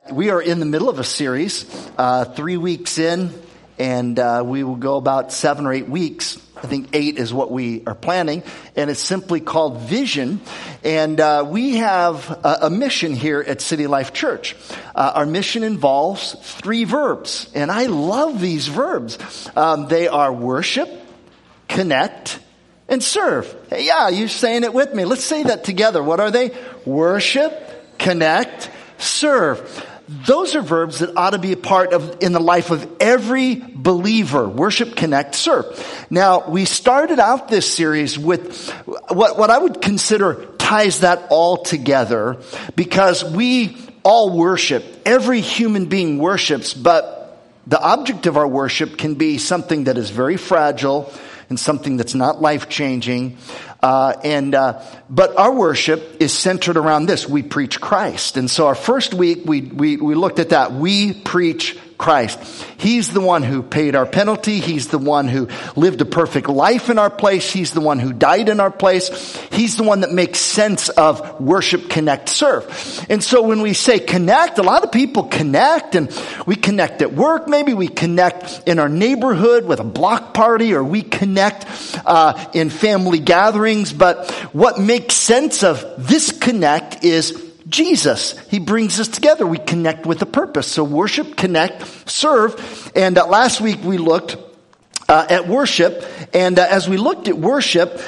We are in the middle of a series, 3 weeks in, and we will go about 7 or 8 weeks. I think 8 is what we are planning, and it's simply called Vision. And we have a mission here at City Life Church. Our mission involves 3 verbs, and I love these verbs. They are worship, connect, and serve. Hey, yeah, you're saying it with me. Let's say that together. What are they? Worship, connect, serve. Those are verbs that ought to be a part of in the life of every believer. Worship, connect, serve. Now, we started out this series with what I would consider ties that all together, because we all worship. Every human being worships, but the object of our worship can be something that is very fragile and something that's not life-changing. But our worship is centered around this. We preach Christ. And so our first week, we looked at that. We preach Christ. He's the one who paid our penalty. He's the one who lived a perfect life in our place. He's the one who died in our place. He's the one that makes sense of worship, connect, serve. And so when we say connect, a lot of people connect, and we connect at work. Maybe we connect in our neighborhood with a block party, or we connect in family gatherings. But what makes sense of this connect is Jesus. He brings us together. We connect with a purpose. So worship, connect, serve. And last week we looked at worship. And as we looked at worship,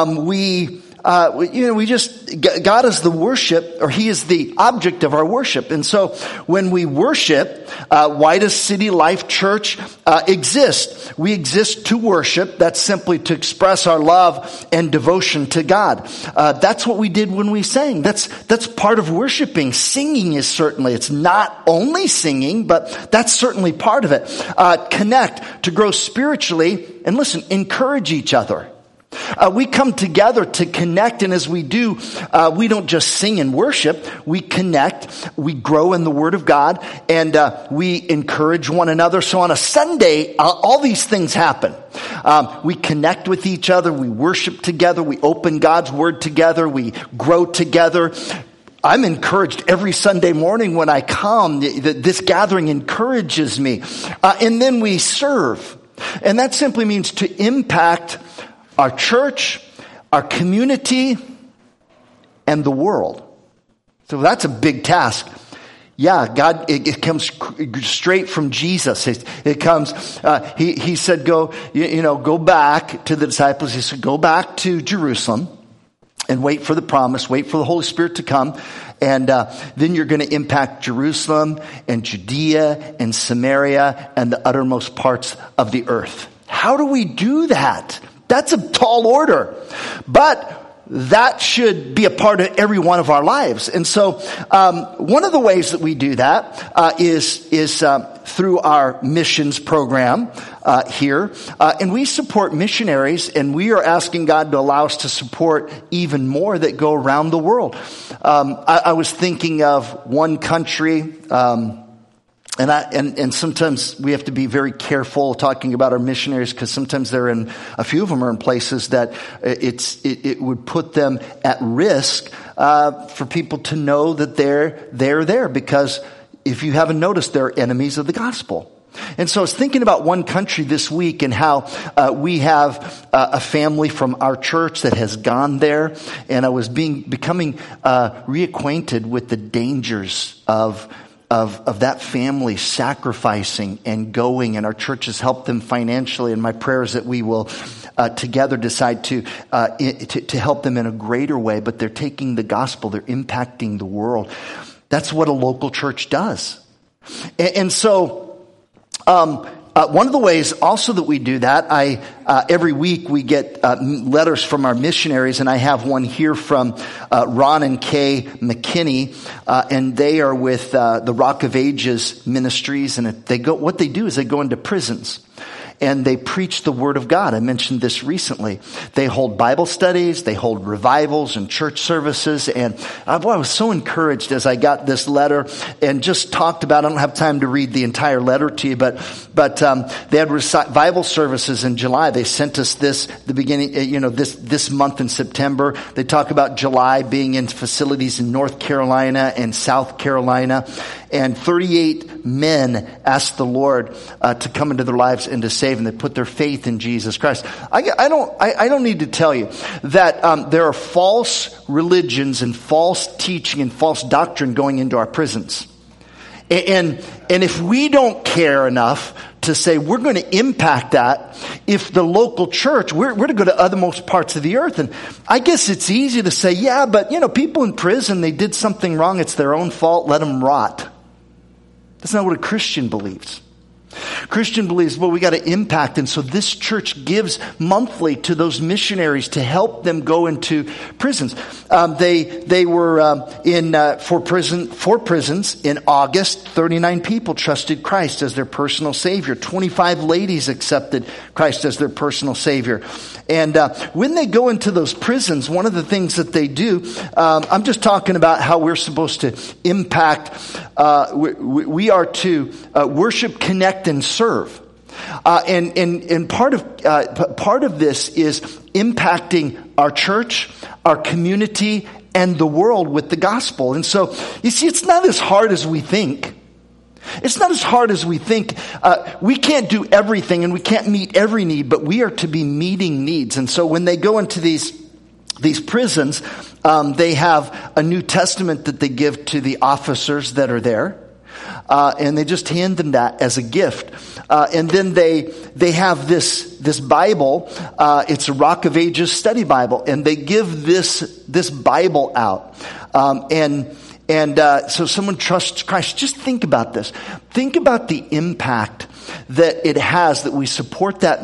God is the worship, or He is the object of our worship. And so when we worship, why does City Life Church exist? We exist to worship. That's simply to express our love and devotion to God. That's what we did when we sang. That's part of worshiping. Singing is certainly, it's not only singing, but that's certainly part of it. Connect, to grow spiritually, and listen, encourage each other. We come together to connect, and as we do, we don't just sing and worship. We connect, we grow in the Word of God, and we encourage one another. So on a Sunday, all these things happen. We connect with each other, we worship together, we open God's Word together, we grow together. I'm encouraged every Sunday morning when I come. This gathering encourages me. And then we serve. And that simply means to impact our church, our community, and the world. So that's a big task. Yeah, God, it comes straight from Jesus. It comes, he said, go back to the disciples. He said, go back to Jerusalem and wait for the promise, wait for the Holy Spirit to come. And then you're going to impact Jerusalem and Judea and Samaria and the uttermost parts of the earth. How do we do that? That's a tall order, but that should be a part of every one of our lives. And so, one of the ways that we do that is through our missions program here, and we support missionaries, and we are asking God to allow us to support even more that go around the world. I was thinking of one country. And sometimes we have to be very careful talking about our missionaries, because sometimes a few of them are in places that it would put them at risk for people to know that they're there, because if you haven't noticed, they're enemies of the gospel. And so I was thinking about one country this week, and how we have a family from our church that has gone there, and I was becoming reacquainted with the dangers of that family sacrificing and going, and our church has helped them financially, and my prayer is that we will together decide to help them in a greater way. But they're taking the gospel, they're impacting the world. That's what a local church does. And so one of the ways also that we do that, every week we get letters from our missionaries, and I have one here from Ron and Kay McKinney, and they are with the Rock of Ages Ministries, and what they do is they go into prisons. and they preach the Word of God. I mentioned this recently. They hold Bible studies, they hold revivals and church services, and I was so encouraged as I got this letter and just talked about, I don't have time to read the entire letter to you, but they had revival services in July. They sent us this, the beginning, this month in September. They talk about July being in facilities in North Carolina and South Carolina. And 38 men asked the Lord to come into their lives and to save, and they put their faith in Jesus Christ. I don't need to tell you that there are false religions and false teaching and false doctrine going into our prisons. And if we don't care enough to say we're going to impact that, if the local church, we're to go to othermost parts of the earth. And I guess it's easy to say, yeah, but people in prison, they did something wrong. It's their own fault. Let them rot. That's not what a Christian believes. Christian believes, well, we got to impact. And so this church gives monthly to those missionaries to help them go into prisons. They were four prisons in August. 39 people trusted Christ as their personal Savior. 25 ladies accepted Christ as their personal Savior. And when they go into those prisons, one of the things that they do, I'm just talking about how we're supposed to impact. We are to worship, connect, and serve. And part of this is impacting our church, our community, and the world with the gospel. And so, you see, it's not as hard as we think. It's not as hard as we think. We can't do everything and we can't meet every need, but we are to be meeting needs. And so when they go into these prisons, they have a New Testament that they give to the officers that are there. And they just hand them that as a gift. And then they have this Bible. It's a Rock of Ages study Bible. And they give this Bible out. So someone trusts Christ. Just think about this. Think about the impact that it has that we support that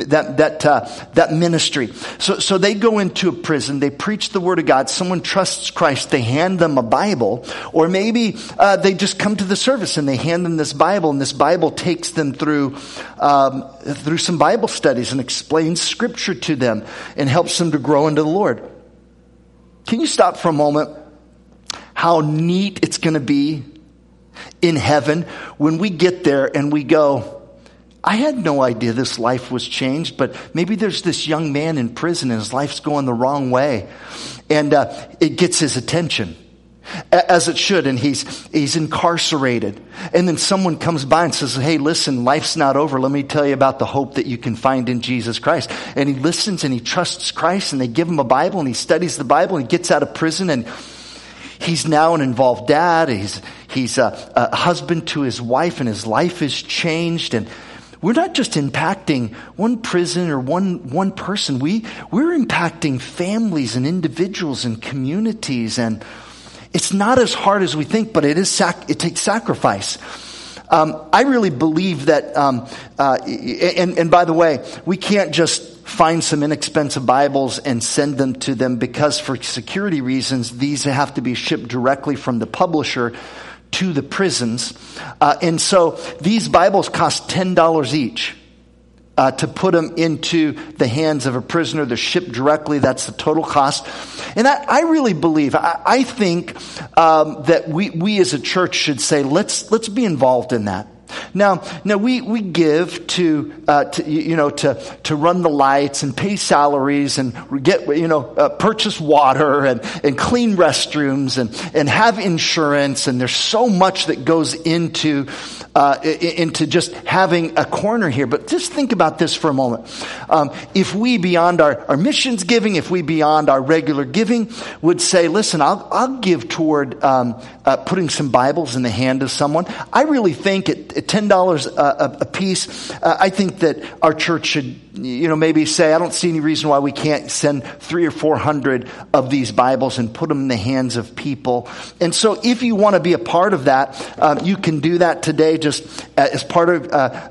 ministry. So they go into a prison, they preach the word of God, someone trusts Christ, they hand them a Bible, or maybe they just come to the service and they hand them this Bible, and this Bible takes them through some Bible studies and explains Scripture to them and helps them to grow into the Lord. Can you stop for a moment? How neat it's going to be in heaven when we get there and we go, I had no idea this life was changed, but maybe there's this young man in prison and his life's going the wrong way. And it gets his attention, as it should, and he's incarcerated. And then someone comes by and says, hey, listen, life's not over. Let me tell you about the hope that you can find in Jesus Christ. And he listens and he trusts Christ, and they give him a Bible and he studies the Bible and he gets out of prison, and he's now an involved dad. He's a husband to his wife, and his life is changed. And we're not just impacting one prison or one person. We're impacting families and individuals and communities. And it's not as hard as we think, but it takes sacrifice. I really believe that, and by the way, we can't just find some inexpensive Bibles and send them to them, because for security reasons, these have to be shipped directly from the publisher to the prisons. And so these Bibles cost $10 each to put them into the hands of a prisoner. They're shipped directly. That's the total cost. And I really believe, I think that we as a church should say, let's be involved in that. Now we give to run the lights and pay salaries and get purchase water and clean restrooms and have insurance, and there's so much that goes into just having a corner here. But just think about this for a moment. If we, beyond our missions giving, if we beyond our regular giving would say, listen, I'll give toward putting some Bibles in the hand of someone. I really think at $10 a piece, I think that our church should, maybe say, I don't see any reason why we can't send 300 or 400 of these Bibles and put them in the hands of people. And so if you want to be a part of that, you can do that today, just as part of,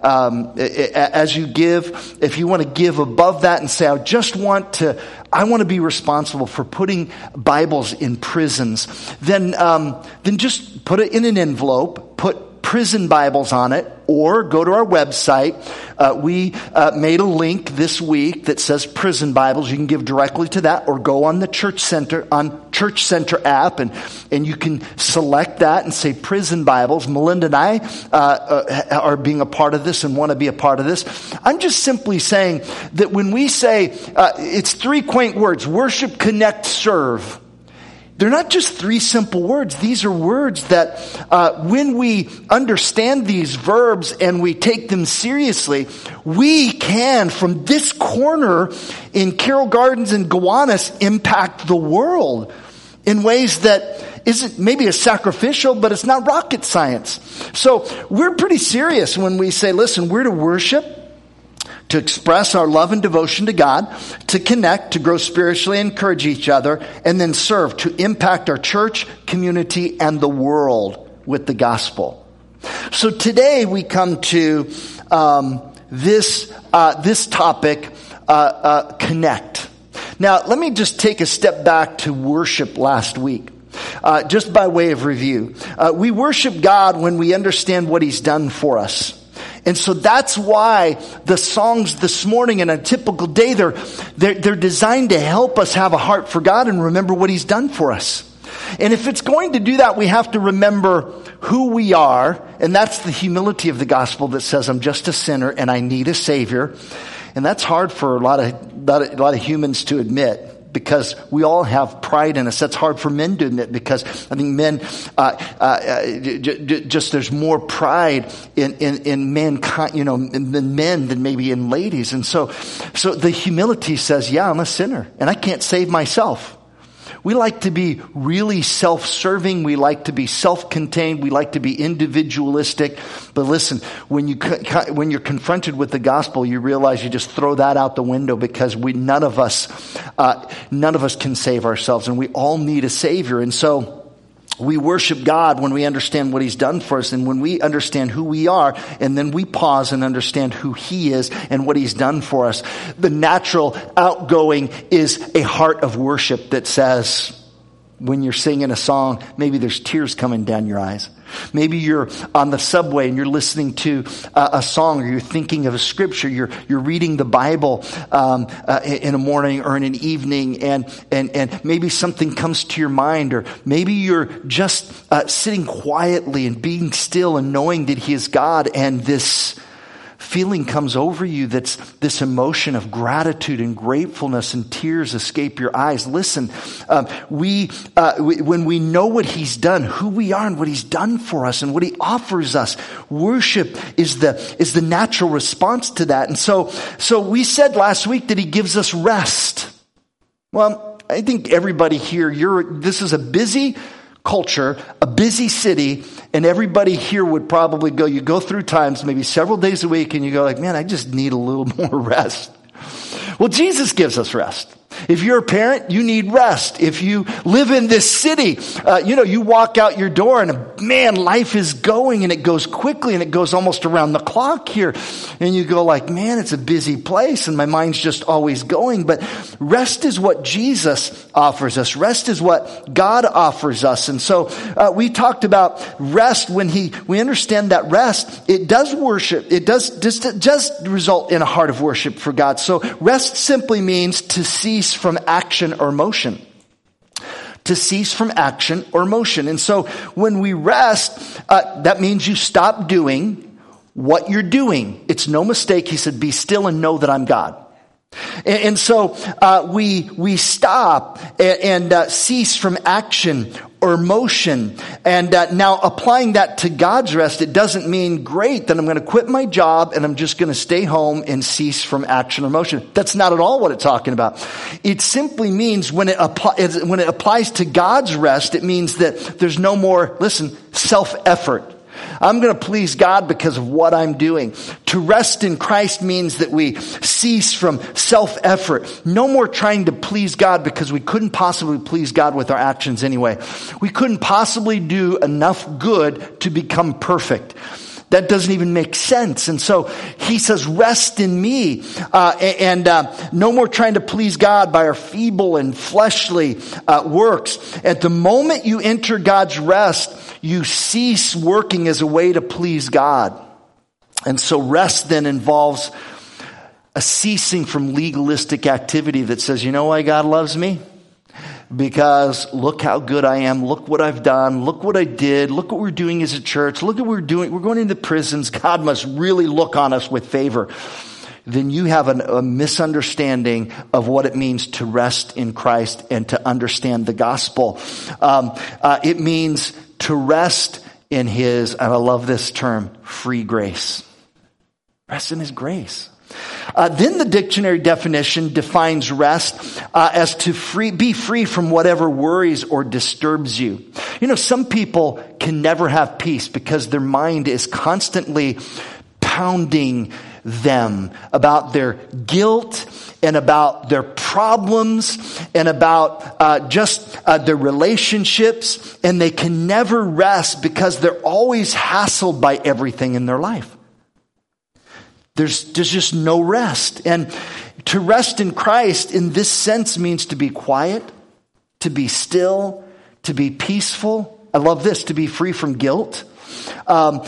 as you give. If you want to give above that and say, I want to be responsible for putting Bibles in prisons, then just put it in an envelope, put Prison Bibles on it, or go to our website. We made a link this week that says Prison Bibles. You can give directly to that, or go on the Church Center app, and you can select that and say Prison Bibles. Melinda and I are being a part of this and want to be a part of this. I'm just simply saying that when we say, it's three quaint words: worship, connect, serve. they're not just three simple words. These are words that when we understand these verbs and we take them seriously, we can, from this corner in Carroll Gardens and Gowanus, impact the world in ways that isn't maybe as sacrificial, but it's not rocket science. So we're pretty serious when we say, listen, we're to worship, to express our love and devotion to God, to connect, to grow spiritually, encourage each other, and then serve, to impact our church, community, and the world with the gospel. So today we come to this topic, connect. Now, let me just take a step back to worship last week. Just by way of review. We worship God when we understand what He's done for us. And so that's why the songs this morning in a typical day, they're designed to help us have a heart for God and remember what He's done for us. And if it's going to do that, we have to remember who we are. And that's the humility of the gospel that says, I'm just a sinner and I need a Savior. And that's hard for a lot of humans to admit, because we all have pride in us. That's hard for men to admit, because I think men, just there's more pride in mankind, in men than maybe in ladies. And so the humility says, yeah, I'm a sinner and I can't save myself. We like to be really self-serving. We like to be self-contained. We like to be individualistic. But listen, when you're confronted with the gospel, you realize you just throw that out the window, because none of us can save ourselves, and we all need a Savior. And so we worship God when we understand what He's done for us, and when we understand who we are, and then we pause and understand who He is and what He's done for us. The natural outgoing is a heart of worship that says, when you're singing a song, maybe there's tears coming down your eyes. Maybe you're on the subway and you're listening to a song, or you're thinking of a scripture. You're reading the Bible in a morning or in an evening, and maybe something comes to your mind, or maybe you're just sitting quietly and being still and knowing that He is God, and this feeling comes over you, that's this emotion of gratitude and gratefulness, and tears escape your eyes. Listen, when we know what He's done, who we are and what He's done for us and what He offers us, worship is the natural response to that. And so we said last week that He gives us rest. Well, I think everybody here, this is a busy culture, a busy city, and everybody here would probably you go through times, maybe several days a week, and you go like, man, I just need a little more rest. Well, Jesus gives us rest. If you're a parent, you need rest. If you live in this city, you walk out your door and man, life is going, and it goes quickly, and it goes almost around the clock here. And you go like, man, it's a busy place and my mind's just always going. But rest is what Jesus offers us. Rest is what God offers us. And so we talked about rest. When we understand that rest, it does worship. It does result in a heart of worship for God. So rest simply means to cease from action or motion. To cease from action or motion. And so when we rest, that means you stop doing what you're doing. It's no mistake. He said, be still and know that I'm God. And so we stop and cease from action or motion. And now applying that to God's rest, it doesn't mean, great, then I'm going to quit my job and I'm just going to stay home and cease from action or motion. That's not at all what it's talking about. It simply means when it applies to God's rest, it means that there's no more, self-effort. I'm going to please God because of what I'm doing. To rest in Christ means that we cease from self-effort. No more trying to please God because we couldn't possibly please God with our actions anyway. We couldn't possibly do enough good to become perfect. That doesn't even make sense. And so he says, rest in me. And no more trying to please God by our feeble and fleshly works. At the moment you enter God's rest, you cease working as a way to please God. And so rest then involves a ceasing from legalistic activity that says, you know why God loves me? Because look how good I am. Look what I've done. Look what I did. Look what we're doing as a church. Look at what we're doing. We're going into prisons. God must really look on us with favor. then you have a misunderstanding of what it means to rest in Christ and to understand the gospel. It means to rest in His, and I love this term, free grace. Rest in His grace. Then the dictionary definition defines rest as to be free from whatever worries or disturbs you. You know, some people can never have peace because their mind is constantly pounding them about their guilt and about their problems and about just their relationships, and they can never rest because they're always hassled by everything in their life. There's just no rest. And to rest in Christ in this sense means to be quiet, to be still, to be peaceful. I love this, to be free from guilt. And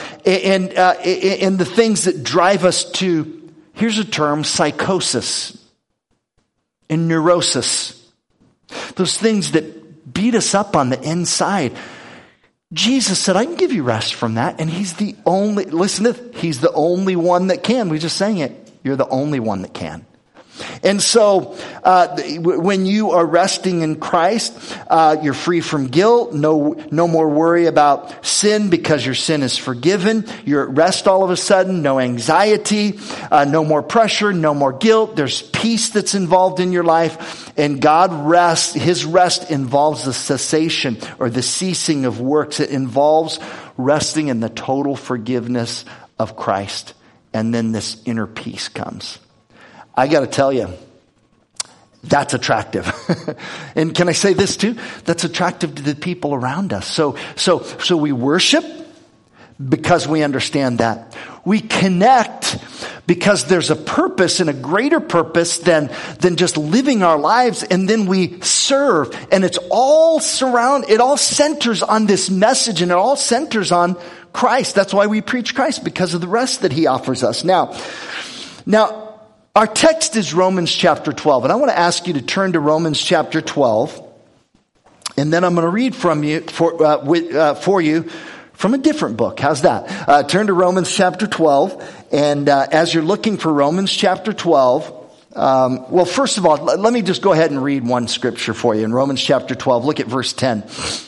the things that drive us to, here's a term, psychosis and neurosis. Those things that beat us up on the inside. Jesus said, I can give you rest from that. And He's the only, listen to this, He's the only one that can. We just sang it. You're the only one that can. And so, when you are resting in Christ, you're free from guilt. No more worry about sin because your sin is forgiven. You're at rest all of a sudden. No anxiety, no more pressure, no more guilt. There's peace that's involved in your life. And God rests, His rest involves the cessation or the ceasing of works. It involves resting in the total forgiveness of Christ. And then this inner peace comes. I got to tell you, that's attractive. And can I say this too? That's attractive to the people around us. So we worship because we understand that. We connect because there's a purpose and a greater purpose than just living our lives. And then we serve, and it all centers on this message, and it all centers on Christ. That's why we preach Christ, because of the rest that He offers us. Now, our text is Romans chapter 12, and I want to ask you to turn to Romans chapter 12, and then I'm going to read from you for you from a different book. How's that? Turn to Romans chapter 12, and as you're looking for Romans chapter 12, well, first of all, let me just go ahead and read one scripture for you in Romans chapter 12. Look at verse 10.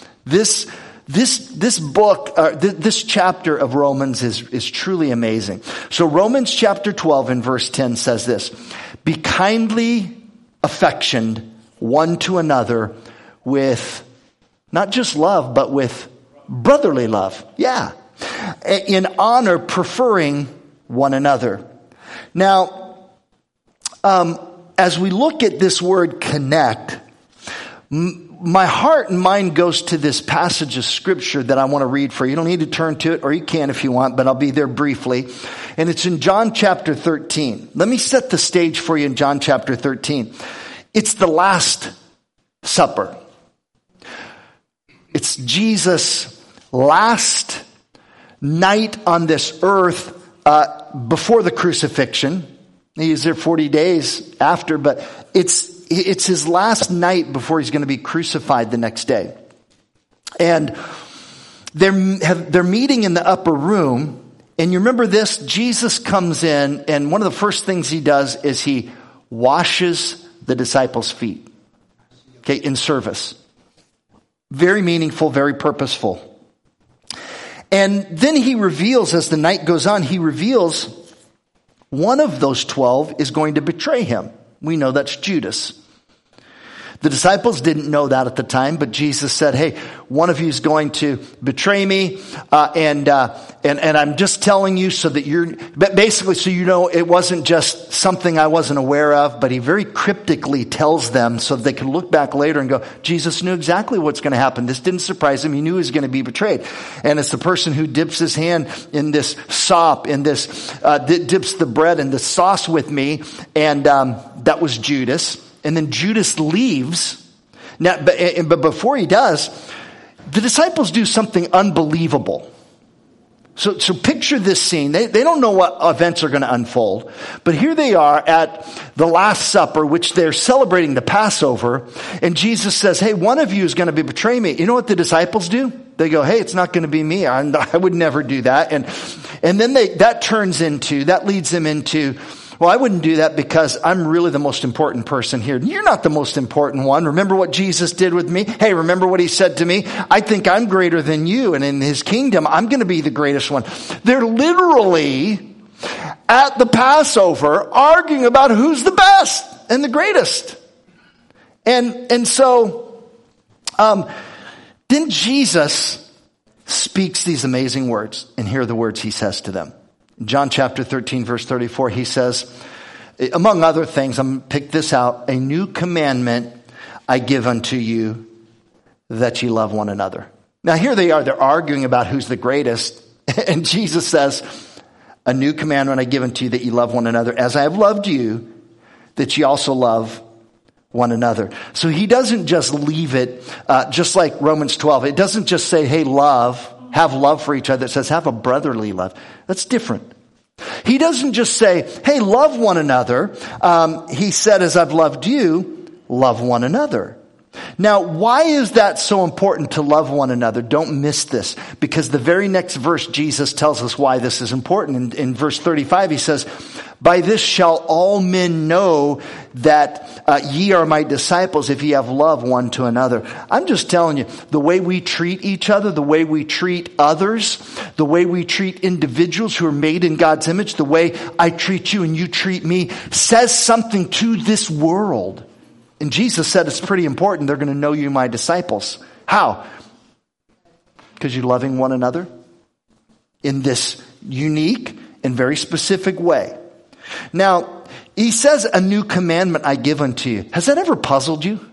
This book, this chapter of Romans is truly amazing. So Romans chapter 12 and verse 10 says this: be kindly affectioned one to another with not just love, but with brotherly love. Yeah. In honor, preferring one another. Now, as we look at this word connect, my heart and mind goes to this passage of scripture that I want to read for you. You don't need to turn to it, or you can if you want, but I'll be there briefly. And it's in John chapter 13. Let me set the stage for you in John chapter 13. It's the Last Supper. It's Jesus' last night on this earth before the crucifixion. He was there 40 days after, but it's His last night before He's going to be crucified the next day. And they're meeting in the upper room. And you remember this? Jesus comes in, and one of the first things He does is He washes the disciples' feet. Okay, in service. Very meaningful, very purposeful. And then He reveals, as the night goes on, He reveals one of those 12 is going to betray Him. We know that's Judas. The disciples didn't know that at the time, but Jesus said, hey, one of you is going to betray me, and I'm just telling you so that you know it wasn't just something I wasn't aware of, but He very cryptically tells them so that they can look back later and go, Jesus knew exactly what's going to happen. This didn't surprise Him. He knew He was going to be betrayed. And it's the person who dips his hand in this sop, dips the bread in the sauce with me, and that was Judas. And then Judas leaves. Now, but before he does, the disciples do something unbelievable. So picture this scene. They don't know what events are going to unfold. But here they are at the Last Supper, which they're celebrating the Passover. And Jesus says, hey, one of you is going to betray me. You know what the disciples do? They go, hey, it's not going to be me. I would never do that. And then that leads them into, Well, I wouldn't do that because I'm really the most important person here. You're not the most important one. Remember what Jesus did with me? Hey, remember what he said to me? I think I'm greater than you, and in his kingdom, I'm going to be the greatest one. They're literally at the Passover arguing about who's the best and the greatest. And so, then Jesus speaks these amazing words, and here are the words he says to them. John chapter 13, verse 34, he says, among other things, I'm going to pick this out, a new commandment I give unto you, that ye love one another. Now here they are, they're arguing about who's the greatest, and Jesus says, a new commandment I give unto you, that ye love one another, as I have loved you, that ye also love one another. So he doesn't just leave it, just like Romans 12. It doesn't just say, hey, have love for each other. It says, have a brotherly love. That's different. He doesn't just say, hey, love one another. He said, as I've loved you, love one another. Now, why is that so important to love one another? Don't miss this, because the very next verse, Jesus tells us why this is important. In verse 35, he says, by this shall all men know that ye are my disciples, if ye have love one to another. I'm just telling you, the way we treat each other, the way we treat others, the way we treat individuals who are made in God's image, the way I treat you and you treat me, says something to this world. And Jesus said it's pretty important. They're going to know you my disciples. How? Because you're loving one another in this unique and very specific way. Now, he says, a new commandment I give unto you. Has that ever puzzled you?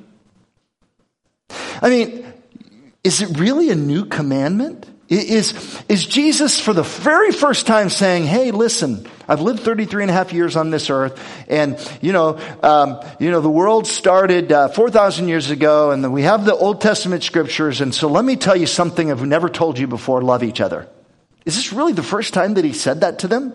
I mean, is it really a new commandment? Is Jesus for the very first time saying, hey, listen, I've lived 33 and a half years on this earth, and, the world started 4,000 years ago, and we have the Old Testament scriptures, and so let me tell you something I've never told you before, love each other. Is this really the first time that he said that to them?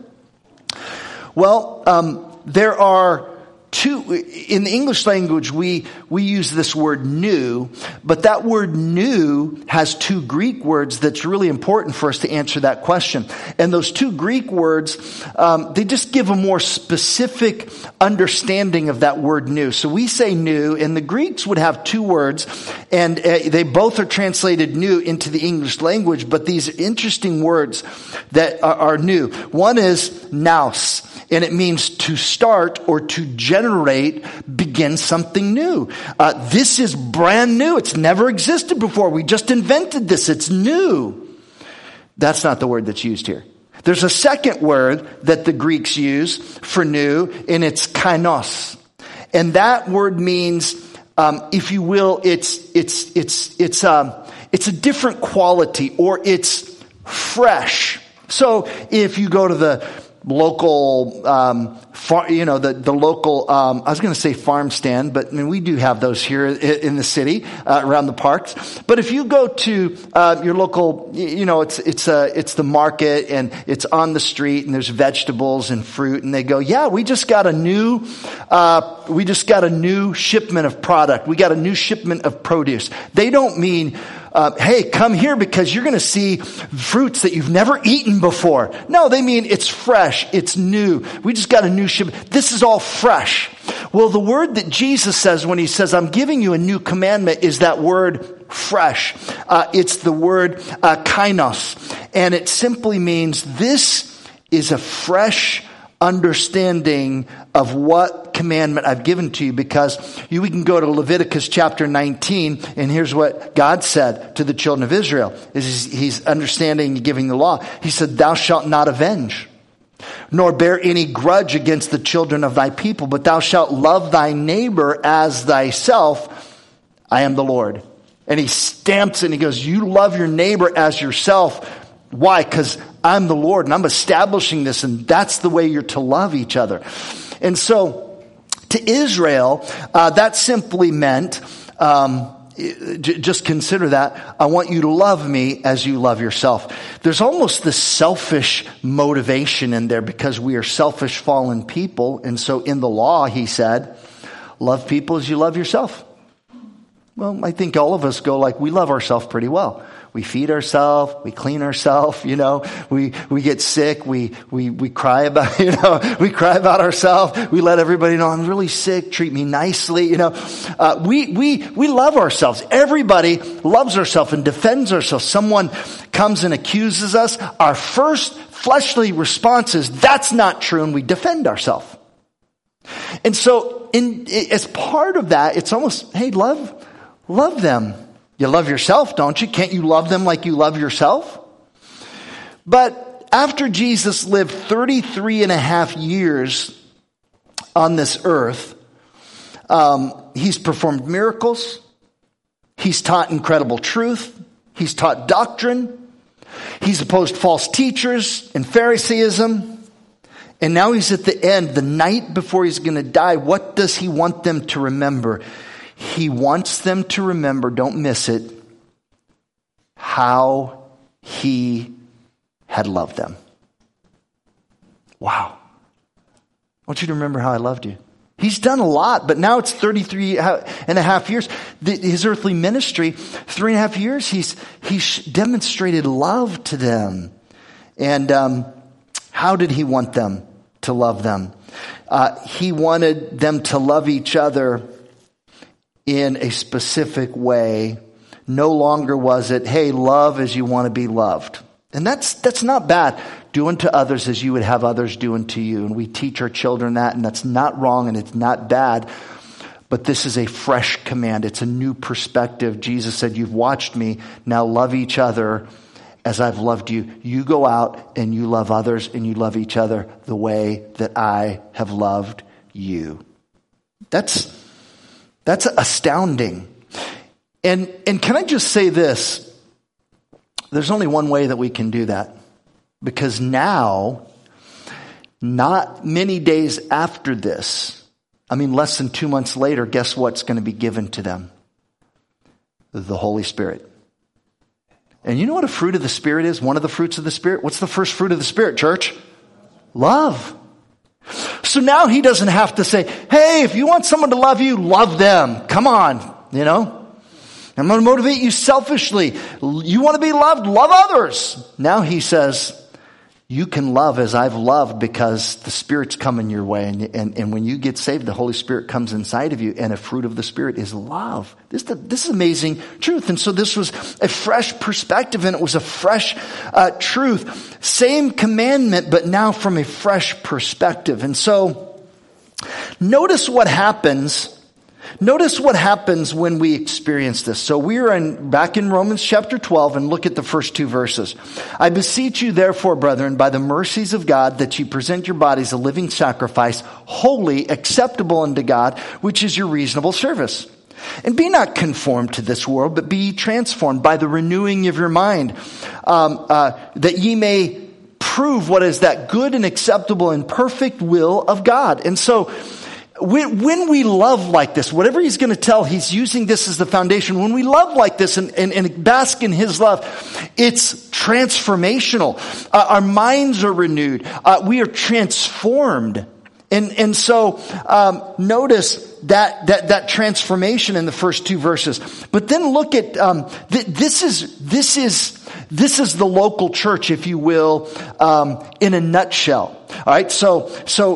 Well, there are two, in the English language, we use this word new, but that word new has two Greek words that's really important for us to answer that question. And those two Greek words, they just give a more specific understanding of that word new. So we say new, and the Greeks would have two words, and they both are translated new into the English language, but these interesting words that are new. One is nous, and it means to start or to generate, begin something new. This is brand new. It's never existed before. We just invented this. It's new. That's not the word that's used here. There's a second word that the Greeks use for new, and it's kainos. And that word means, if you will, it's a different quality, or it's fresh. So if you go to the local, the local, I was going to say farm stand, but I mean, we do have those here in the city, around the parks. But if you go to, your local, it's the market, and it's on the street, and there's vegetables and fruit, and they go, yeah, we just got a new shipment of product. We got a new shipment of produce. They don't mean, hey, come here because you're going to see fruits that you've never eaten before. No, they mean it's fresh. It's new. We just got a new shipment. This is all fresh. Well, the word that Jesus says when he says, I'm giving you a new commandment, is that word fresh. It's the word kainos. And it simply means this is a fresh understanding of what commandment I've given to you, because we can go to Leviticus chapter 19, and here's what God said to the children of Israel. He's understanding and giving the law. He said, thou shalt not avenge, nor bear any grudge against the children of thy people, but thou shalt love thy neighbor as thyself. I am the Lord. And he stamps it and he goes, you love your neighbor as yourself. Why? Because I'm the Lord, and I'm establishing this, and that's the way you're to love each other. And so to Israel, that simply meant, just consider that, I want you to love me as you love yourself. There's almost this selfish motivation in there, because we are selfish, fallen people. And so in the law, he said, love people as you love yourself. Well, I think all of us go like, we love ourselves pretty well. We feed ourselves, we clean ourselves, we get sick, we cry about, we cry about ourselves. We let everybody know, I'm really sick, treat me nicely, we love ourselves. Everybody loves ourselves and defends ourselves. Someone comes and accuses us. Our first fleshly response is, that's not true, and we defend ourselves. And so as part of that, it's almost, hey, love them. You love yourself, don't you? Can't you love them like you love yourself? But after Jesus lived 33 and a half years on this earth, he's performed miracles. He's taught incredible truth. He's taught doctrine. He's opposed false teachers and Pharisaism. And now he's at the end, the night before he's going to die. What does he want them to remember? He wants them to remember, don't miss it, how he had loved them. Wow. I want you to remember how I loved you. He's done a lot, but now it's 33 and a half years. His earthly ministry, 3.5 years, he's demonstrated love to them. And how did he want them to love them? He wanted them to love each other in a specific way. No longer was it, hey, love as you want to be loved. And that's not bad. Do unto others as you would have others do unto you. And we teach our children that, and that's not wrong and it's not bad. But this is a fresh command. It's a new perspective. Jesus said, you've watched me. Now love each other as I've loved you. You go out and you love others and you love each other the way that I have loved you. That's astounding. And can I just say this? There's only one way that we can do that. Because now, not many days after this, less than 2 months later, guess what's going to be given to them? The Holy Spirit. And you know what a fruit of the Spirit is? One of the fruits of the Spirit? What's the first fruit of the Spirit, church? Love. So now he doesn't have to say, hey, if you want someone to love you, love them. Come on, I'm going to motivate you selfishly. You want to be loved? Love others. Now he says, you can love as I've loved because the Spirit's coming your way. And when you get saved, the Holy Spirit comes inside of you, and a fruit of the Spirit is love. This is amazing truth. And so this was a fresh perspective, and it was a fresh truth. Same commandment, but now from a fresh perspective. And so notice what happens. Notice what happens when we experience this. So we are back in Romans chapter 12, and look at the first 2 verses. I beseech you therefore, brethren, by the mercies of God, that you present your bodies a living sacrifice, holy, acceptable unto God, which is your reasonable service. And be not conformed to this world, but be ye transformed by the renewing of your mind, that ye may prove what is that good and acceptable and perfect will of God. And so when we love like this, whatever he's going to tell, he's using this as the foundation. When we love like this and bask in his love, it's transformational. Our minds are renewed. We are transformed. And so notice that transformation in the first 2 verses. But then look at this is the local church, if you will, in a nutshell. All right, so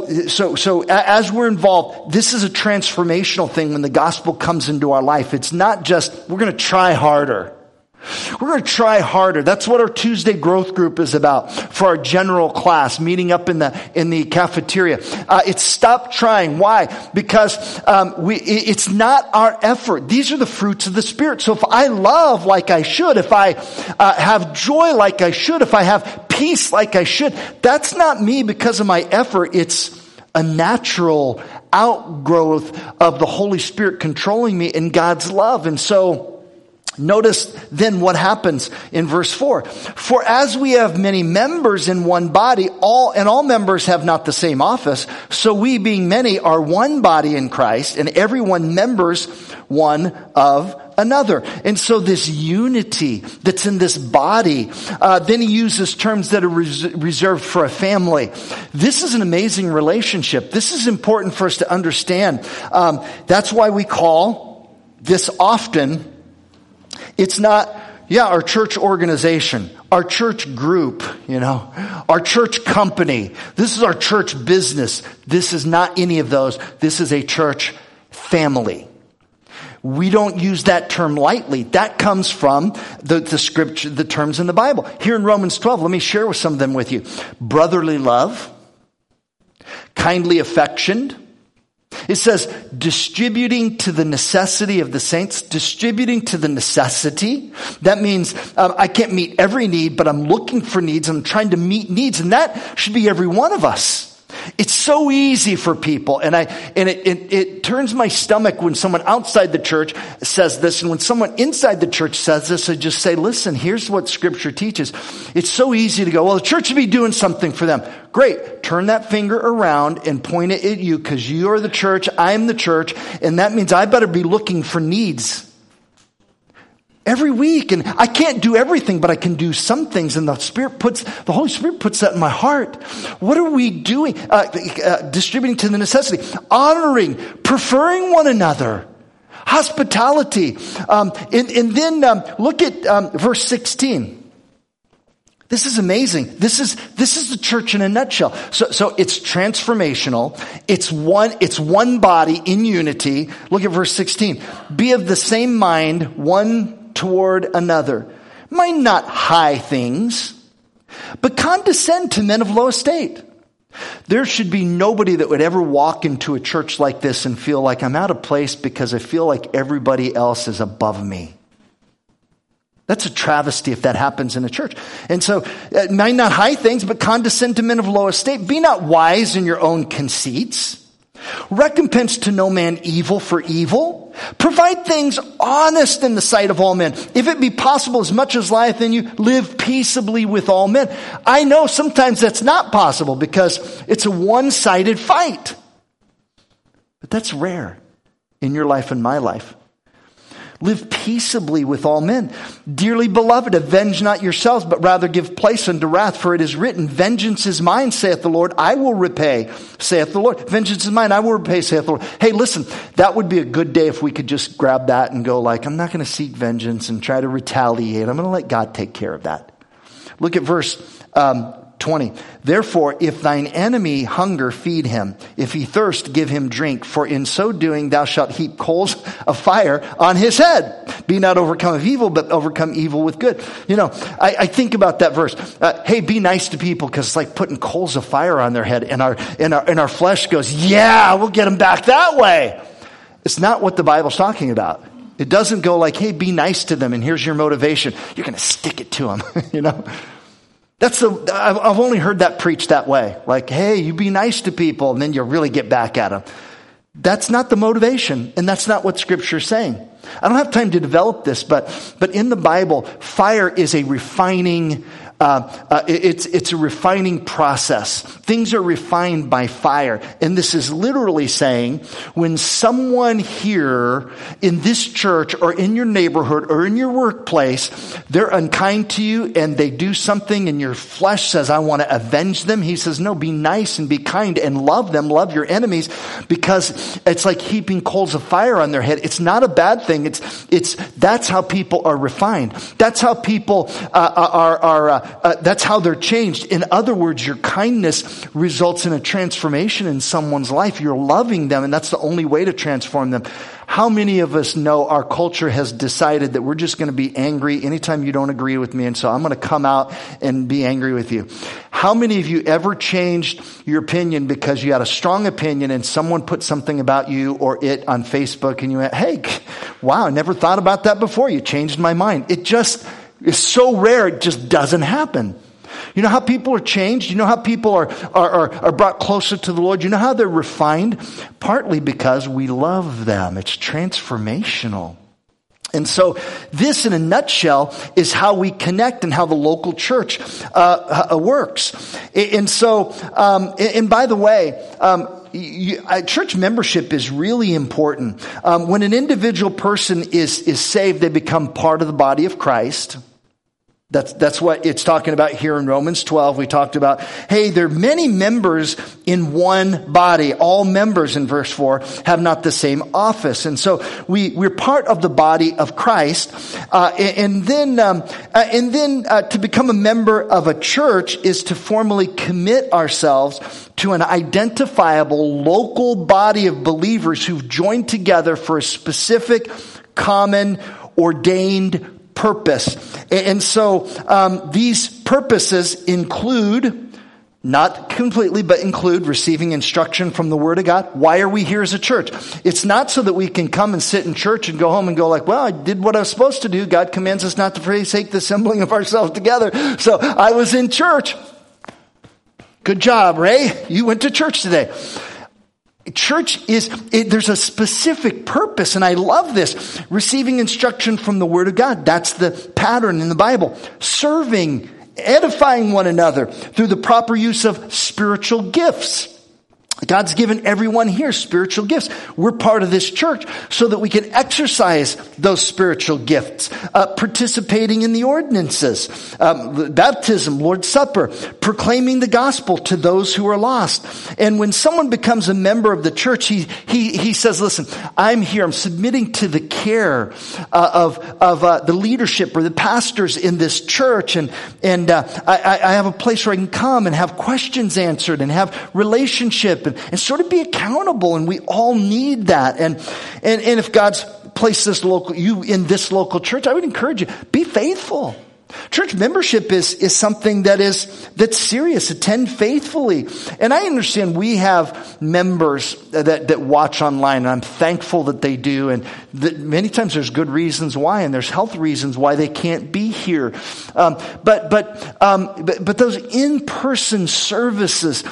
as we're involved, this is a transformational thing when the gospel comes into our life. It's not just we're going to try harder. We're going to try harder. That's what our Tuesday growth group is about for our general class, meeting up in the cafeteria. It's stop trying. Why? Because it's not our effort. These are the fruits of the Spirit. So if I love like I should, if I have joy like I should, if I have peace like I should, that's not me because of my effort. It's a natural outgrowth of the Holy Spirit controlling me in God's love. And so notice then what happens in verse 4. For as we have many members in one body, all members have not the same office, so we being many are one body in Christ, and everyone members one of another. And so this unity that's in this body, then he uses terms that are reserved for a family. This is an amazing relationship. This is important for us to understand. That's why we call this often. It's not, our church organization, our church group, our church company. This is our church business. This is not any of those. This is a church family. We don't use that term lightly. That comes from the scripture, the terms in the Bible. Here in Romans 12, let me share some of them with you. Brotherly love, kindly affection. It says distributing to the necessity of the saints, distributing to the necessity. That means I can't meet every need, but I'm looking for needs. I'm trying to meet needs, and that should be every one of us. It's so easy for people, and it turns my stomach when someone outside the church says this, and when someone inside the church says this, I just say, listen, here's what Scripture teaches. It's so easy to go, well, the church should be doing something for them. Great. Turn that finger around and point it at you, because you are the church, I'm the church, and that means I better be looking for needs every week. And I can't do everything, but I can do some things. And the Holy Spirit puts that in my heart. What are we doing? Distributing to the necessity, honoring, preferring one another, hospitality. And then look at verse 16. This is amazing. This is the church in a nutshell. So it's transformational. It's one body in unity. Look at verse 16. Be of the same mind, one toward another. Mind not high things, but condescend to men of low estate. There should be nobody that would ever walk into a church like this and feel like I'm out of place because I feel like everybody else is above me. That's a travesty if that happens in a church. And so, mind not high things, but condescend to men of low estate. Be not wise in your own conceits. Recompense to no man evil for evil. Provide things honest in the sight of all men. If it be possible, as much as lieth in you, live peaceably with all men. I know sometimes that's not possible because it's a one-sided fight. But that's rare in your life and my life. Live peaceably with all men. Dearly beloved, avenge not yourselves, but rather give place unto wrath. For it is written, vengeance is mine, saith the Lord. I will repay, saith the Lord. Vengeance is mine, I will repay, saith the Lord. Hey, listen, that would be a good day if we could just grab that and go like, I'm not going to seek vengeance and try to retaliate. I'm going to let God take care of that. Look at verse 20. Therefore, if thine enemy hunger, feed him. If he thirst, give him drink. For in so doing, thou shalt heap coals of fire on his head. Be not overcome of evil, but overcome evil with good. I think about that verse. Hey, be nice to people, because it's like putting coals of fire on their head, and our flesh goes, yeah, we'll get them back that way. It's not what the Bible's talking about. It doesn't go like, hey, be nice to them, and here's your motivation. You're going to stick it to them, I've only heard that preached that way. Like, hey, you be nice to people, and then you really get back at them. That's not the motivation, and that's not what Scripture's saying. I don't have time to develop this, but in the Bible, fire is a refining. It's a refining process. Things are refined by fire. And this is literally saying when someone here in this church or in your neighborhood or in your workplace, they're unkind to you and they do something and your flesh says, I want to avenge them. He says, no, be nice and be kind and love them. Love your enemies, because it's like heaping coals of fire on their head. It's not a bad thing. That's how people are refined. That's how people that's how they're changed. In other words, your kindness results in a transformation in someone's life. You're loving them, and that's the only way to transform them. How many of us know our culture has decided that we're just going to be angry anytime you don't agree with me, and so I'm going to come out and be angry with you? How many of you ever changed your opinion because you had a strong opinion and someone put something about you or it on Facebook and you went, hey, wow, I never thought about that before. You changed my mind. It just is so rare, it just doesn't happen. You know how people are changed? You know how people are brought closer to the Lord? You know how they're refined? Partly because we love them. It's transformational. And so this, in a nutshell, is how we connect and how the local church works. And so, and by the way, church membership is really important. When an individual person is saved, they become part of the body of Christ. That's what it's talking about here in Romans 12. We talked about, hey, there are many members in one body. All members, in verse 4, have not the same office. And so we're part of the body of Christ. And then to become a member of a church is to formally commit ourselves to an identifiable local body of believers who've joined together for a specific, common, ordained purpose. And so these purposes include, not completely, but include receiving instruction from the Word of God. Why are we here as a church? It's not so that we can come and sit in church and go home and go like, well, I did what I was supposed to do. God commands us not to forsake the assembling of ourselves together. So I was in church. Good job, Ray. You went to church today. Church there's a specific purpose, and I love this. Receiving instruction from the Word of God. That's the pattern in the Bible. Serving, edifying one another through the proper use of spiritual gifts. God's given everyone here spiritual gifts. We're part of this church so that we can exercise those spiritual gifts. Participating in the ordinances, baptism, Lord's Supper, proclaiming the gospel to those who are lost. And when someone becomes a member of the church, he says, listen, I'm here. I'm submitting to the care of the leadership or the pastors in this church. And I have a place where I can come and have questions answered and have relationship and sort of be accountable, and we all need that. And if God's placed you in this local church, I would encourage you, be faithful. Church membership is something that's serious. Attend faithfully. And I understand we have members that watch online, and I'm thankful that they do. And that many times there's good reasons why, and there's health reasons why they can't be here. But those in-person services,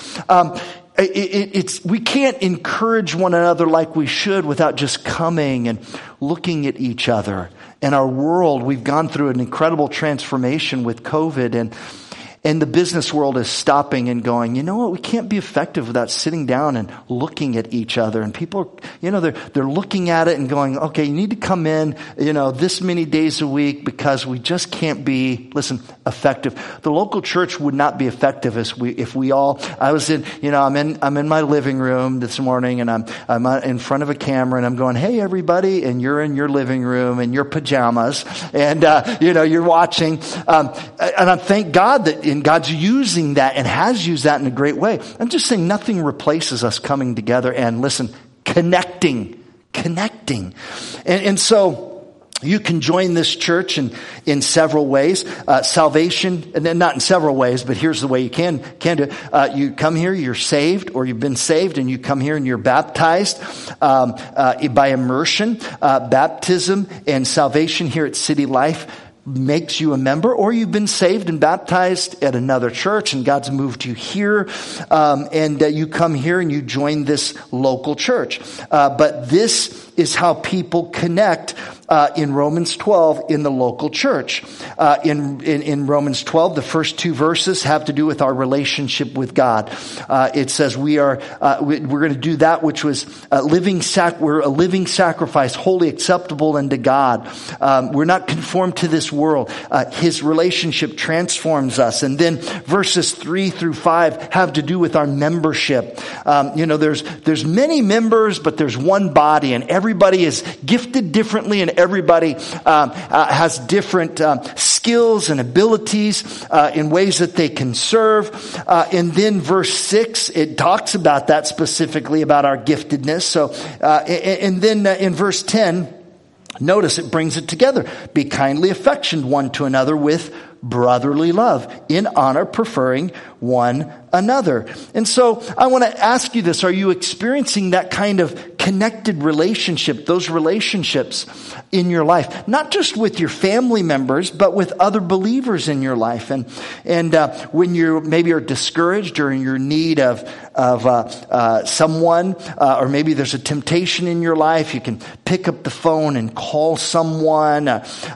we can't encourage one another like we should without just coming and looking at each other. In our world, we've gone through an incredible transformation with COVID, and the business world is stopping and going, you know what, we can't be effective without sitting down and looking at each other. And people, they're looking at it and going, okay, you need to come in, this many days a week because we just can't be, effective. The local church would not be effective if we all, I'm in my living room this morning, and I'm in front of a camera, and I'm going, hey everybody, and you're in your living room in your pajamas, and you're watching, and I thank God that and God's using that and has used that in a great way. I'm just saying nothing replaces us coming together and connecting. And so you can join this church in several ways. Salvation, and then not in several ways, but here's the way you can do it. You come here, you're saved, or you've been saved, and you come here and you're baptized by immersion. Baptism and salvation here at City Life makes you a member, or you've been saved and baptized at another church and God's moved you here, and you come here and you join this local church. But this is how people connect in Romans 12 in the local church. In Romans 12, the first two verses have to do with our relationship with God. It says we're going to do that which was we're a living sacrifice, wholly acceptable unto God. We're not conformed to this world. His relationship transforms us. And then verses 3 through 5 have to do with our membership. There's many members, but there's one body, and everybody is gifted differently, and everybody has different skills and abilities in ways that they can serve. And then verse 6, it talks about that specifically, about our giftedness. So, and then in verse 10, notice it brings it together. Be kindly affectioned one to another with brotherly love, in honor, preferring one another. And so I want to ask you this. Are you experiencing that kind of connected relationship, those relationships in your life? Not just with your family members, but with other believers in your life. And when you maybe are discouraged or in your need of someone, or maybe there's a temptation in your life, you can pick up the phone and call someone,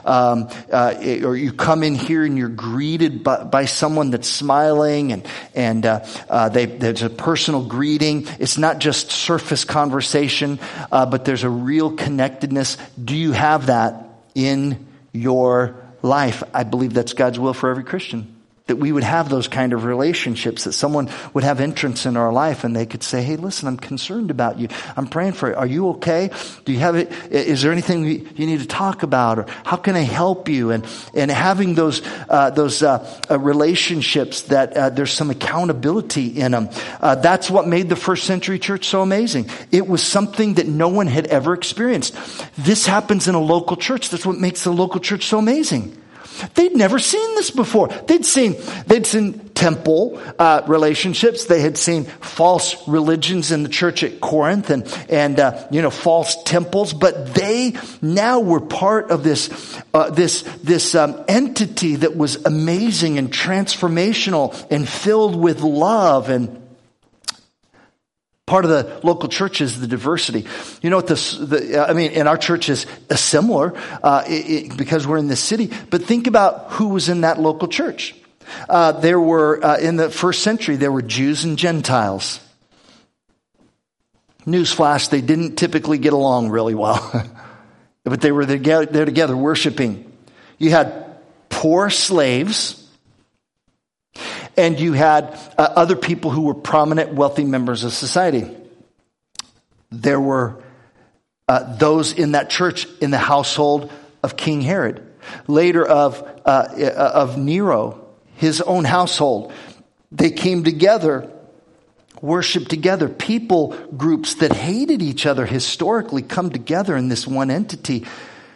or you come in here and you're greeted by someone that's smiling, and there's a personal greeting. It's not just surface conversation, but there's a real connectedness. Do you have that in your life. I believe that's God's will for every Christian. That we would have those kind of relationships, that someone would have entrance in our life and they could say, hey, listen, I'm concerned about you. I'm praying for you. Are you okay? Do you have it? Is there anything you need to talk about? Or how can I help you? And having those relationships that there's some accountability in them. That's what made the first century church so amazing. It was something that no one had ever experienced. This happens in a local church. That's what makes the local church so amazing. They'd never seen this before. They'd seen temple relationships. They had seen false religions in the church at Corinth and false temples. But they now were part of this entity that was amazing and transformational and filled with love. And part of the local church is the diversity. You know what and our church is similar because we're in this city. But think about who was in that local church. There were, in the first century, there were Jews and Gentiles. Newsflash, they didn't typically get along really well. But they were there together worshiping. You had poor slaves. And you had other people who were prominent, wealthy members of society. There were those in that church in the household of King Herod. Later of Nero, his own household. They came together, worshiped together. People groups that hated each other historically come together in this one entity.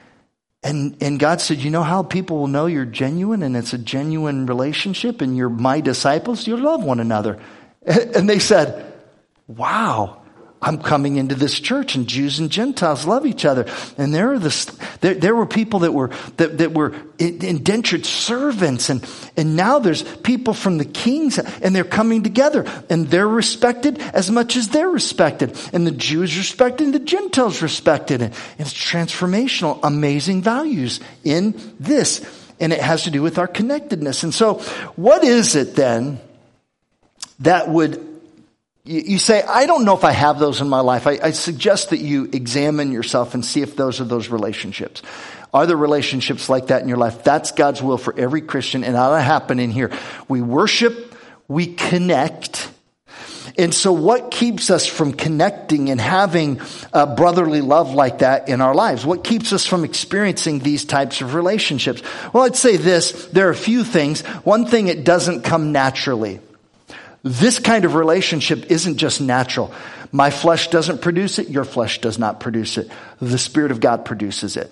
And God said, you know how people will know you're genuine and it's a genuine relationship and you're my disciples? You'll love one another. And they said, wow, I'm coming into this church and Jews and Gentiles love each other. And there were people that were indentured servants. And now there's people from the kings and they're coming together and they're respected as much as they're respected. And the Jews respected and the Gentiles respected. And it's transformational, amazing values in this. And it has to do with our connectedness. And so what is it then that would... You say, I don't know if I have those in my life. I suggest that you examine yourself and see if those are those relationships. Are there relationships like that in your life? That's God's will for every Christian, and that'll happen in here. We worship, we connect. And so what keeps us from connecting and having a brotherly love like that in our lives? What keeps us from experiencing these types of relationships? Well, I'd say this. There are a few things. One thing, it doesn't come naturally. This kind of relationship isn't just natural. My flesh doesn't produce it. Your flesh does not produce it. The Spirit of God produces it.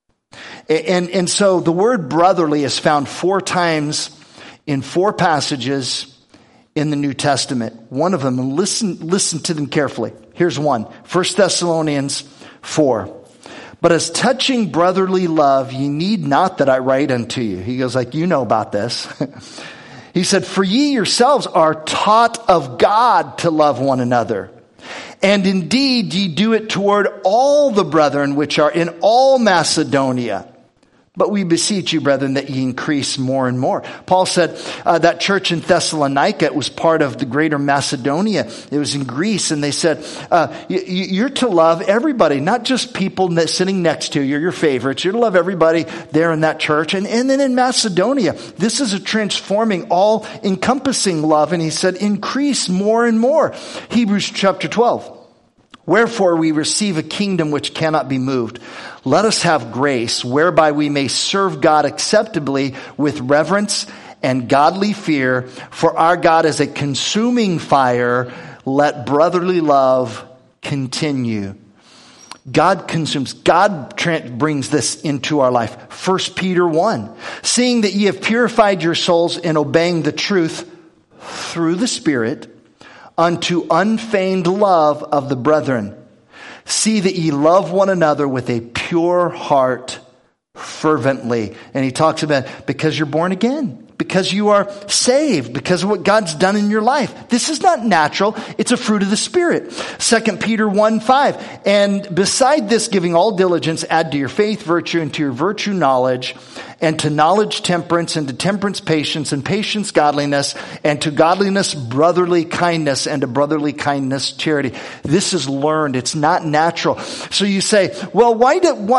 And so the word brotherly is found 4 times in 4 passages in the New Testament. One of them, and listen to them carefully. Here's one. 1 Thessalonians 4. But as touching brotherly love, ye need not that I write unto you. He goes like, you know about this. He said, for ye yourselves are taught of God to love one another. And indeed, ye do it toward all the brethren which are in all Macedonia. But we beseech you, brethren, that ye increase more and more. Paul said that church in Thessalonica was part of the greater Macedonia. It was in Greece. And they said, you're to love everybody, not just people sitting next to you, your favorites. You're to love everybody there in that church. And then in Macedonia, this is a transforming, all-encompassing love. And he said, increase more and more. Hebrews chapter 12. Wherefore we receive a kingdom which cannot be moved. Let us have grace whereby we may serve God acceptably with reverence and godly fear. For our God is a consuming fire. Let brotherly love continue. God consumes. God brings this into our life. 1 Peter 1. Seeing that ye have purified your souls in obeying the truth through the Spirit, unto unfeigned love of the brethren. See that ye love one another with a pure heart fervently. And he talks about because you're born again, because you are saved, because of what God's done in your life. This is not natural. It's a fruit of the Spirit. 2 Peter 1:5. And beside this, giving all diligence, add to your faith virtue, and to your virtue knowledge, and to knowledge temperance, and to temperance patience, and patience godliness, and to godliness brotherly kindness, and to brotherly kindness charity. This is learned. It's not natural. So you say, well, why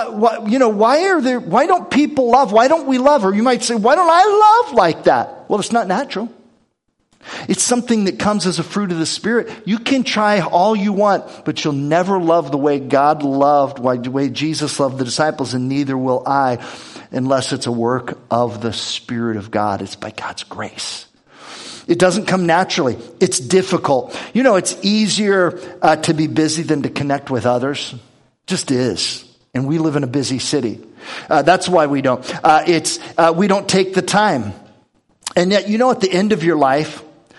don't people love? Why don't we love? Or you might say, why don't I love like that? Well, it's not natural. It's something that comes as a fruit of the Spirit. You can try all you want, but you'll never love the way God loved, the way Jesus loved the disciples, and neither will I, unless it's a work of the Spirit of God. It's by God's grace. It doesn't come naturally. It's difficult. It's easier to be busy than to connect with others. It just is. And we live in a busy city. That's why we don't. We don't take the time. And yet, at the end of your life,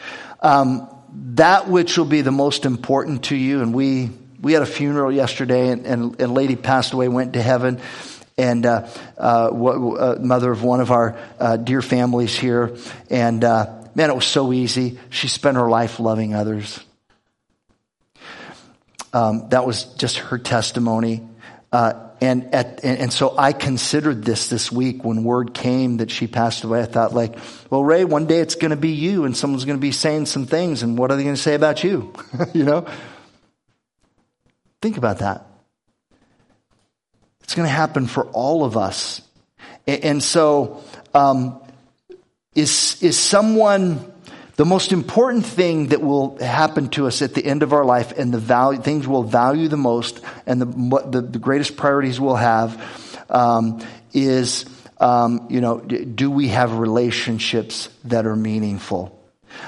that which will be the most important to you, and we had a funeral yesterday, and a lady passed away, went to heaven, and mother of one of our dear families here, and man, it was so easy. She spent her life loving others. That was just her testimony. And so I considered this week when word came that she passed away. I thought well, Ray, one day it's going to be you, and someone's going to be saying some things, and what are they going to say about you? Think about that. It's going to happen for all of us. And so, is someone the most important thing that will happen to us at the end of our life, and the things we'll value the most, and the greatest priorities we'll have, is do we have relationships that are meaningful?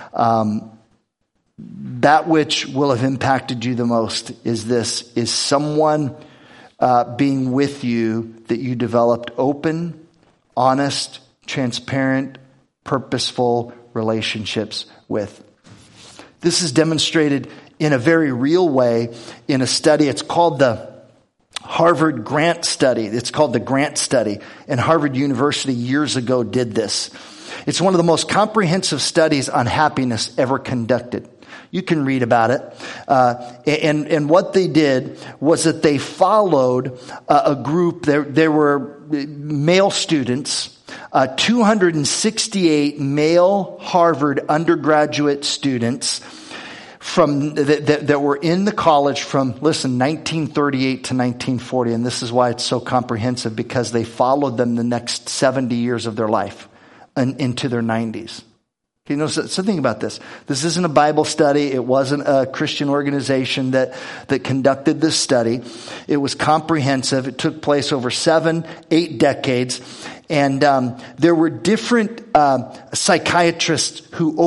That which will have impacted you the most is someone being with you that you developed open, honest, transparent, purposeful relationships with. This is demonstrated in a very real way in a study. It's called the Harvard Grant Study. It's called the Grant Study. And Harvard University years ago did this. It's one of the most comprehensive studies on happiness ever conducted. You can read about it. And what they did was that they followed a group. There were male students, 268 male Harvard undergraduate students that were in the college from, 1938 to 1940. And this is why it's so comprehensive, because they followed them the next 70 years of their life and into their 90s. So think about this. This isn't a Bible study. It wasn't a Christian organization that conducted this study. It was comprehensive. It took place over 7-8 decades. And there were different psychiatrists who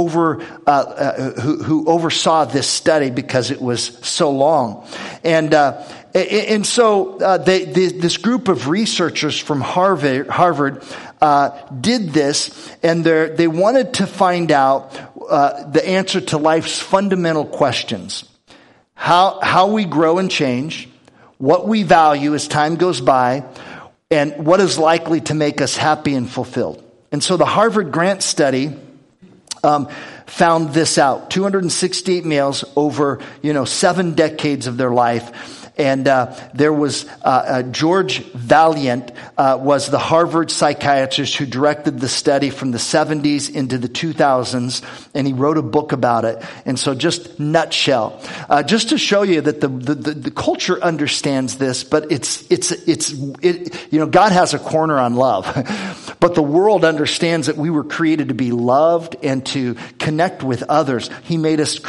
oversaw this study because it was so long. And so this group of researchers from Harvard did this, and they wanted to find out the answer to life's fundamental questions: how we grow and change, what we value as time goes by, and what is likely to make us happy and fulfilled. And so the Harvard Grant Study found this out: 268 males over 7 decades of their life. And there was George Valiant was the Harvard psychiatrist who directed the study from the 70s into the 2000s, and he wrote a book about it. And so, just nutshell, just to show you that the culture understands this, but it's God has a corner on love, but the world understands that we were created to be loved and to connect with others. He made us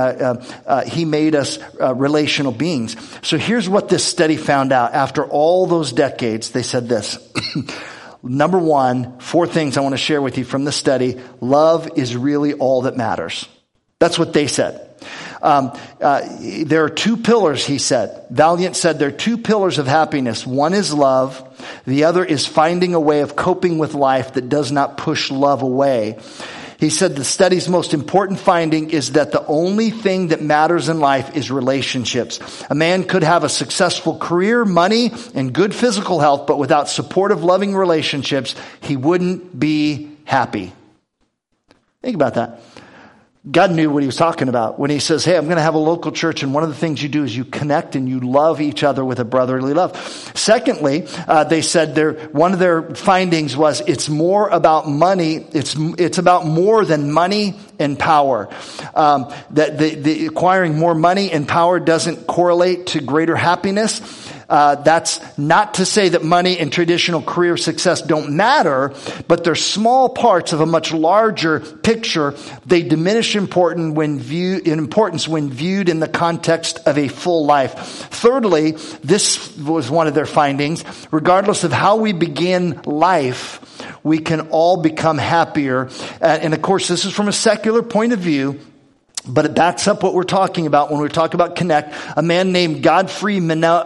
relational beings. So here's what this study found out. After all those decades, they said this. Number one, 4 things I want to share with you from the study. Love is really all that matters. That's what they said. There are 2 pillars, he said. Valiant said there are 2 pillars of happiness. One is love. The other is finding a way of coping with life that does not push love away. He said the study's most important finding is that the only thing that matters in life is relationships. A man could have a successful career, money, and good physical health, but without supportive, loving relationships, he wouldn't be happy. Think about that. God knew what he was talking about when he says, hey, I'm going to have a local church, and one of the things you do is you connect and you love each other with a brotherly love. Secondly, they said one of their findings was it's more about money. It's about more than money and power. That the acquiring more money and power doesn't correlate to greater happiness. That's not to say that money and traditional career success don't matter, but they're small parts of a much larger picture. They diminish importance when viewed in the context of a full life. Thirdly, this was one of their findings. Regardless of how we begin life, we can all become happier. And of course, this is from a secular point of view. But it backs up what we're talking about when we talk about connect. A man named Godfrey Minot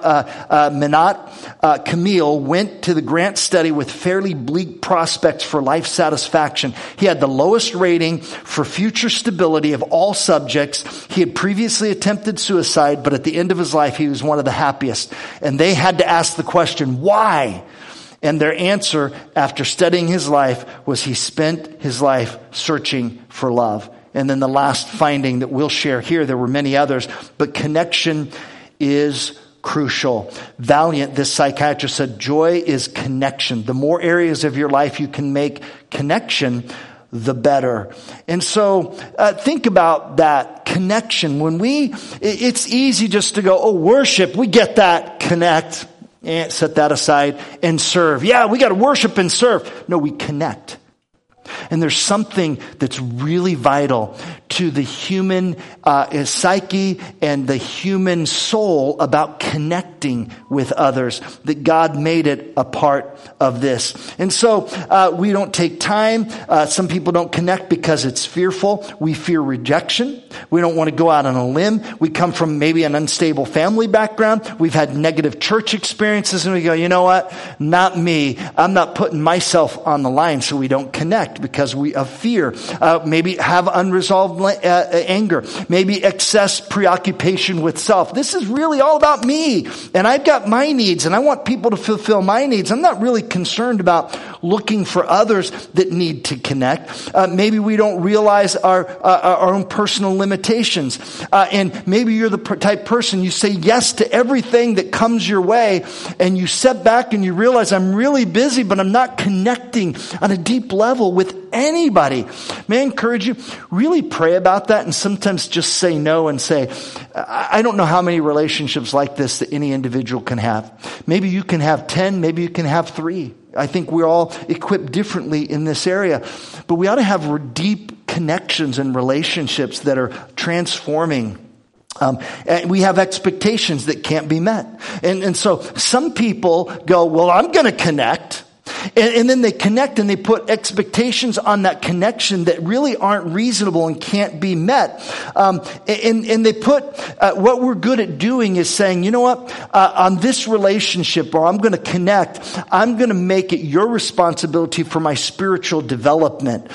Camille went to the Grant study with fairly bleak prospects for life satisfaction. He had the lowest rating for future stability of all subjects. He had previously attempted suicide, but at the end of his life, he was one of the happiest. And they had to ask the question, why? And their answer, after studying his life, was he spent his life searching for love. And then the last finding that we'll share here, there were many others, but connection is crucial. Valiant, this psychiatrist said, joy is connection. The more areas of your life you can make connection, the better. And so think about that connection. It's easy just to go, worship, we get that, connect, and set that aside and serve. Yeah, we got to worship and serve. No, we connect. And there's something that's really vital to the human psyche and the human soul about connecting with others, that God made it a part of this. And so we don't take time. Some people don't connect because it's fearful. We fear rejection. We don't want to go out on a limb. We come from maybe an unstable family background. We've had negative church experiences, and we go, you know what? Not me. I'm not putting myself on the line, so we don't connect because we of fear. Maybe have unresolved anger. Maybe excess preoccupation with self. This is really all about me, and I've got my needs, and I want people to fulfill my needs. I'm not really concerned about looking for others that need to connect. Maybe we don't realize our own personal limitations. And maybe you're the type person, you say yes to everything that comes your way, and you step back and you realize I'm really busy, but I'm not connecting on a deep level with anybody. May I encourage you, really pray about that, and sometimes just say no and say, I don't know how many relationships like this that any individual can have. Maybe you can have 10, maybe you can have 3. I think we're all equipped differently in this area, but we ought to have deep connections and relationships that are transforming. And we have expectations that can't be met. And so some people go, well, I'm going to connect. And then they connect and they put expectations on that connection that really aren't reasonable and can't be met. And they put, what we're good at doing is saying, you know what, on this relationship, or I'm going to connect, I'm going to make it your responsibility for my spiritual development.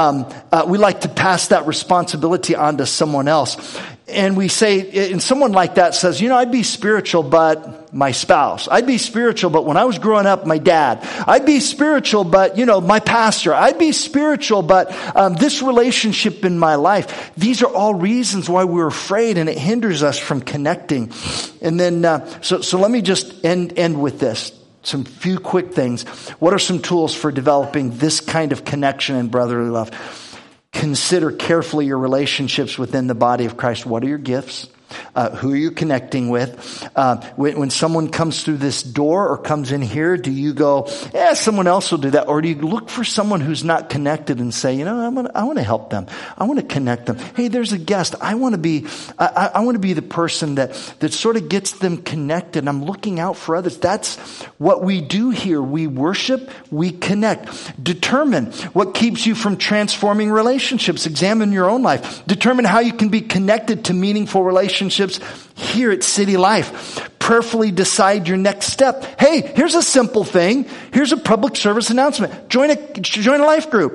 We like to pass that responsibility on to someone else. And we say, and someone like that says, you know, I'd be spiritual, but my spouse. I'd be spiritual, but when I was growing up, my dad. I'd be spiritual, but, you know, my pastor. I'd be spiritual, but this relationship in my life. These are all reasons why we're afraid, and it hinders us from connecting. And then, so let me just end with this. Some few quick things. What are some tools for developing this kind of connection and brotherly love? Consider carefully your relationships within the body of Christ. What are your gifts? Who are you connecting with? When someone comes through this door or comes in here, do you go, someone else will do that? Or do you look for someone who's not connected and say, you know, I want to help them. I want to connect them. Hey, there's a guest. I want to be the person that sort of gets them connected. I'm looking out for others. That's what we do here. We worship, we connect. Determine what keeps you from transforming relationships. Examine your own life. Determine how you can be connected to meaningful relationships here at City Life. prayerfully decide your next step. Hey, here's a simple thing. Here's a public service announcement. Join a life group.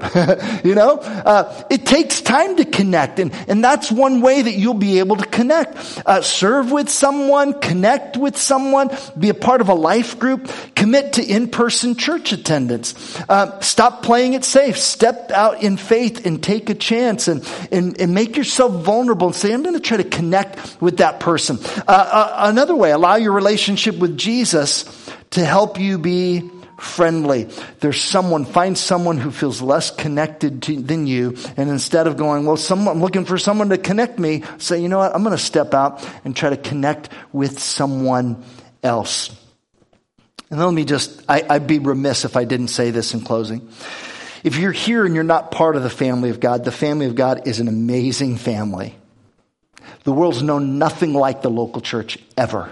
It takes time to connect. And that's one way that you'll be able to connect. Serve with someone, connect with someone, be a part of a life group, commit to in-person church attendance. Stop playing it safe. Step out in faith and take a chance and make yourself vulnerable and say, I'm going to try to connect with that person. Another way, allow your relationship with Jesus to help you be friendly. Find someone who feels less connected than you, and instead of going, I'm looking for someone to connect me, say, you know what, I'm going to step out and try to connect with someone else. And let me I'd be remiss if I didn't say this in closing. If you're here and you're not part of the family of God, the family of God is an amazing family. The world's known nothing like the local church ever.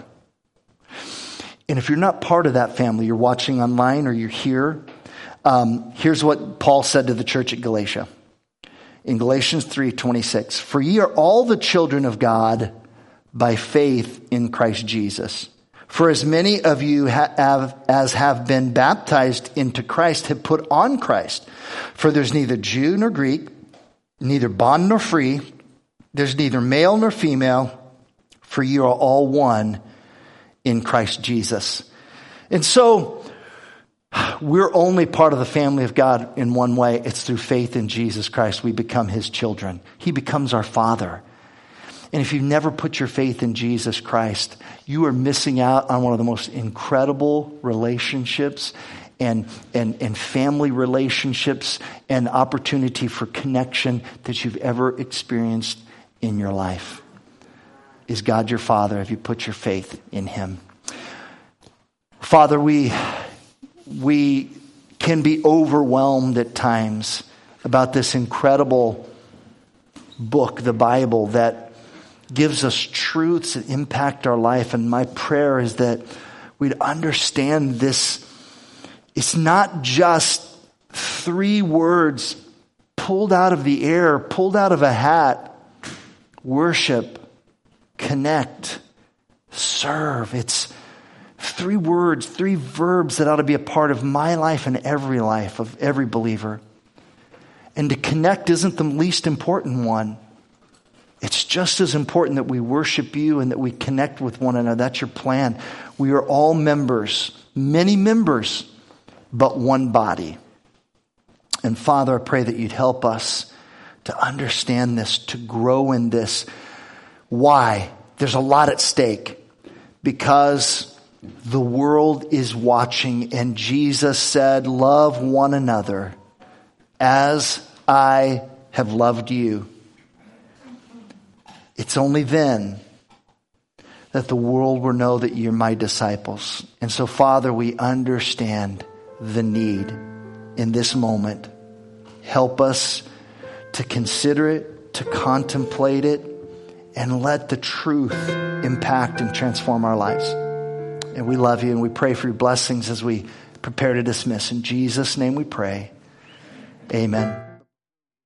And if you're not part of that family, you're watching online or you're here, here's what Paul said to the church at Galatia. In Galatians 3:26, for ye are all the children of God by faith in Christ Jesus. For as many of you as have been baptized into Christ have put on Christ. For there's neither Jew nor Greek, neither bond nor free, there's neither male nor female, for you are all one in Christ Jesus. And so we're only part of the family of God in one way. It's through faith in Jesus Christ. We become his children. He becomes our Father. And if you've never put your faith in Jesus Christ, you are missing out on one of the most incredible relationships and family relationships and opportunity for connection that you've ever experienced in your life. Is God your Father? Have you put your faith in him? Father, we can be overwhelmed at times about this incredible book, the Bible, that gives us truths that impact our life. And my prayer is that we'd understand this. It's not just 3 words pulled out of the air, pulled out of a hat. Worship, connect, serve. It's 3 words, 3 verbs that ought to be a part of my life and every life of every believer. And to connect isn't the least important one. It's just as important that we worship you and that we connect with one another. That's your plan. We are all members, many members, but one body. And Father, I pray that you'd help us to understand this, to grow in this. Why? There's a lot at stake. Because the world is watching, and Jesus said, love one another as I have loved you. It's only then that the world will know that you're my disciples. And so, Father, we understand the need in this moment. Help us to consider it, to contemplate it, and let the truth impact and transform our lives. And we love you, and we pray for your blessings as we prepare to dismiss. In Jesus' name we pray. Amen.